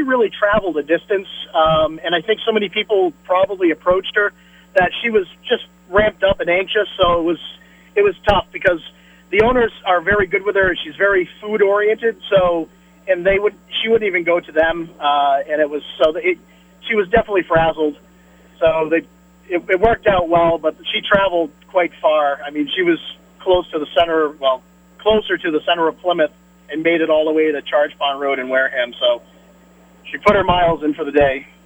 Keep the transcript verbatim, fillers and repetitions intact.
really traveled a distance, um, and I think so many people probably approached her that she was just ramped up and anxious. So it was it was tough because the owners are very good with her. She's very food oriented. So and they would she wouldn't even go to them, uh, and it was so that it, she was definitely frazzled. So they it, it worked out well, but she traveled quite far. I mean, she was close to the center, well, closer to the center of Plymouth, and made it all the way to Charge Pond Road in Wareham. So she put her miles in for the day.